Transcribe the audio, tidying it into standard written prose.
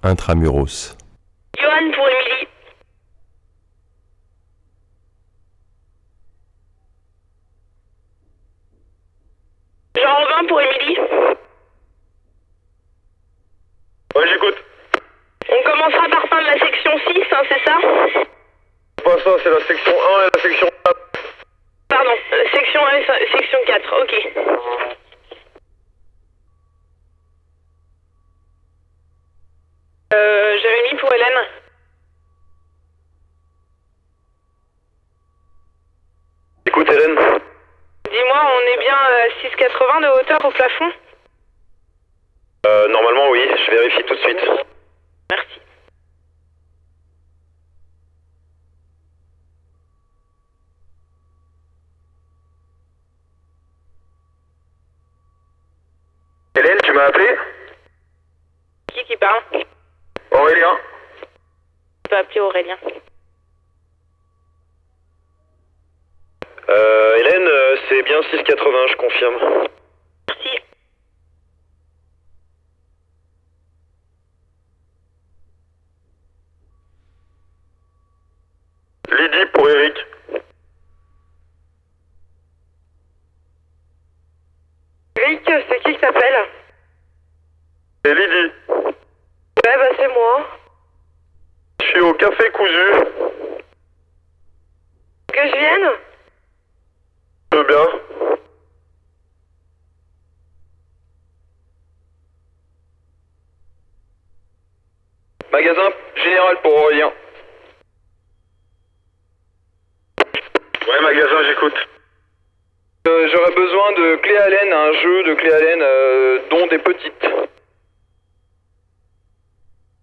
intramuros. Johan pour Émilie. Jean-Robin pour Émilie. Ouais, j'écoute. On commencera par fin de la section 6, hein, c'est ça? Pas ça, c'est la section 1 et la section 4. Pardon, section 1 et section 4, ok. Jérémy pour Hélène. Écoute, Hélène. Dis-moi, on est bien à 6,80 de hauteur au plafond? Normalement, oui, je vérifie tout de suite. Merci. Hélène, tu m'as appelé? Qui parle? Aurélien. Tu peux appeler Aurélien. Hélène, c'est bien 6,80, je confirme. Merci. Lydie pour Eric. Rick, c'est qui t'appelle? C'est Lydie. Ouais, bah c'est moi. Je suis au café cousu. Que je vienne? Tu veux bien? Magasin général pour Aurélien. Ouais, magasin, j'écoute. J'aurais besoin de clés Allen, un jeu de clés Allen, dont des petites.